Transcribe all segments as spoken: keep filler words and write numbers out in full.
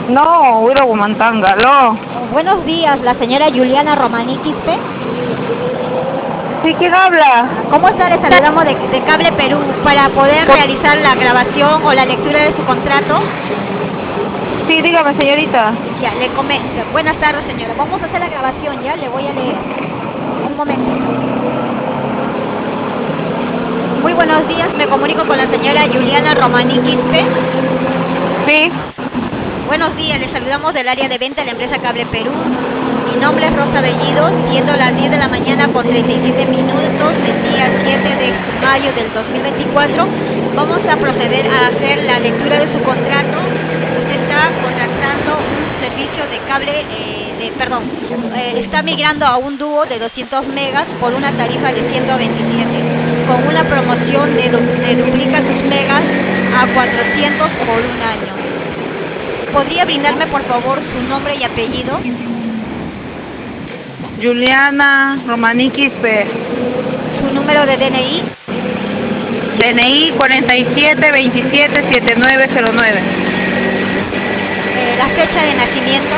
No, Huiro Gumantanga, no. Buenos días, la señora Juliana Romaní Quispe. ¿Sí, quién habla? ¿Cómo está? Le saludamos de, de Cable Perú para poder realizar la grabación o la lectura de su contrato. Sí, dígame, señorita. Ya, le comento. Buenas tardes, señora. Vamos a hacer la grabación, ya, le voy a leer. Un momento. Muy buenos días, me comunico con la señora Juliana Romaní Quispe. Sí. Buenos días, les saludamos del área de venta de la empresa Cable Perú. Mi nombre es Rosa Bellido, siendo las diez de la mañana con treinta y siete minutos del día siete de mayo del dos mil veinticuatro. Vamos a proceder a hacer la lectura de su contrato. Usted está contratando un servicio de cable, eh, de, perdón, eh, está migrando a un dúo de doscientos megas por una tarifa de ciento veintisiete, con una promoción de, de duplica sus megas a cuatrocientos por un año. ¿Podría brindarme por favor su nombre y apellido? Juliana Romaní Quispe. ¿Su número de D N I? D N I cuarenta y siete veintisiete setenta y nueve cero nueve. Eh, ¿La fecha de nacimiento?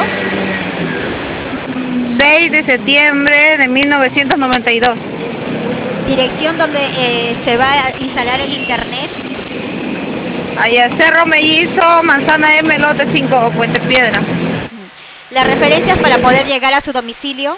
seis de septiembre de mil novecientos noventa y dos. ¿Dirección donde eh, se va a instalar el internet? Allá Cerro Mellizo, Manzana M, Lote cinco, Puente Piedra. ¿Las referencias para poder llegar a su domicilio?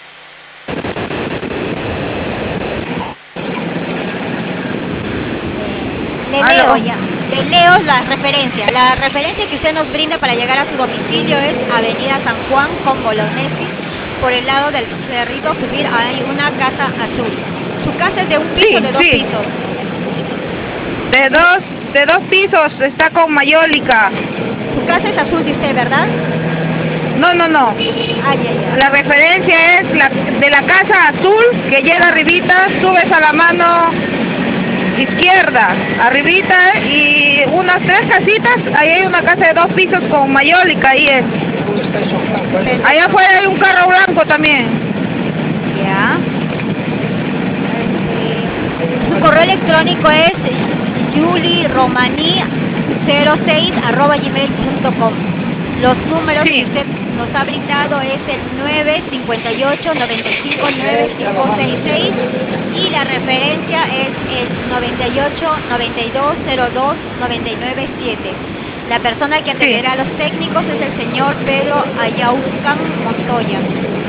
Le leo ya. Le leo las referencias. La referencia que usted nos brinda para llegar a su domicilio es Avenida San Juan con Bolognesi. Por el lado del cerrito subir hay una casa azul. ¿Su casa es de un piso o Sí, de dos sí. pisos? De dos, de dos pisos, está con mayólica. Su casa es azul de usted, ¿verdad? No, no, no. Ay, ay, ay. La referencia es la de la casa azul que llega arribita, subes a la mano izquierda, arribita y unas tres casitas, ahí hay una casa de dos pisos con mayólica, ahí es. Perfecto. Allá afuera hay un carro blanco también. Ya. Este, su correo electrónico es juliromani cero seis arroba gmail punto com. Los números Sí. que usted nos ha brindado es el nueve cinco ocho nueve cinco nueve cinco seis seis y la referencia es el noventa y ocho noventa y dos cero dos noventa y nueve siete. La persona que atenderá Sí. a los técnicos es el señor Pedro Ayaucan Montoya.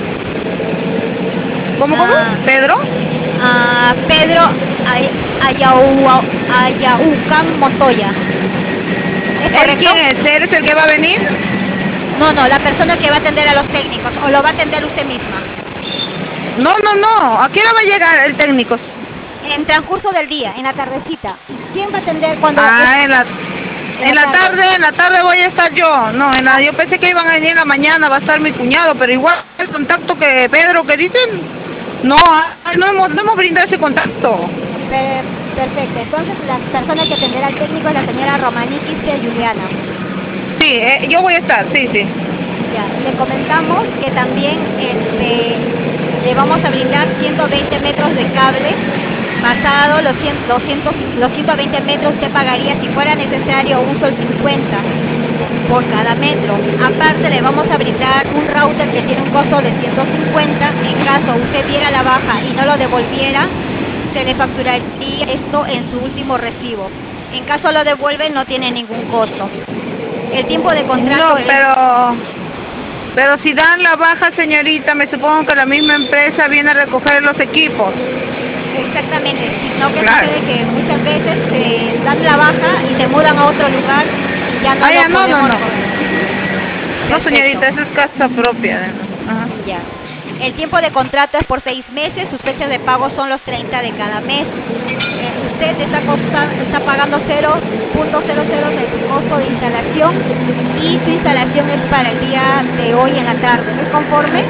¿Cómo, cómo? Ah, ¿Pedro? ah, Pedro Ay- Ayau- Ayaucan Montoya. ¿Es ¿Él correcto? quién es? ¿Él es el que va a venir? No, no, la persona que va a atender a los técnicos, o lo va a atender usted misma. No, no, no. ¿A qué hora va a llegar el técnico? En transcurso del día, en la tardecita. ¿Quién va a atender cuando Ah, es- en la, en en la la tarde? tarde, en la tarde voy a estar yo. No, en la, yo pensé que iban a venir en la mañana, va a estar mi cuñado, pero igual el contacto que Pedro que dicen, no, ah, no hemos, no hemos brindado ese contacto. Per- perfecto, entonces la persona que atenderá al técnico es la señora Romaní Quispe Juliana. Sí, eh, yo voy a estar, sí, sí. Ya, le comentamos que también este, le vamos a brindar ciento veinte metros de cable. Pasado los, cien, doscientos, los ciento veinte metros usted pagaría si fuera necesario un sol cincuenta por cada metro. Aparte le vamos a brindar un router que tiene un costo de ciento cincuenta. En caso usted diera la baja y no lo devolviera, se le facturaría esto en su último recibo. En caso lo devuelve no tiene ningún costo. El tiempo de contrato No, es... pero, pero si dan la baja, señorita, me supongo que la misma empresa viene a recoger los equipos. Exactamente, sino que Claro. sucede que muchas veces se dan la baja y se mudan a otro lugar y ya no Ah, lo ya, no, no, podemos no. recoger. No, Perfecto. señorita, esa es casa propia. Ajá. Ya. El tiempo de contrato es por seis meses, sus fechas de pago son los treinta de cada mes. Eh, usted está, costa, está pagando cero punto cero cero de su costo de instalación y su instalación es para el día de hoy en la tarde. ¿Es conforme?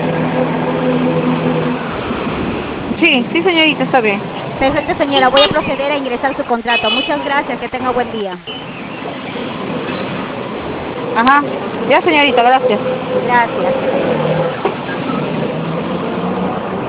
Sí, sí, señorita, está bien. Perfecto, señora. Voy a proceder a ingresar su contrato. Muchas gracias. Que tenga buen día. Ajá. Ya, señorita, gracias. Gracias.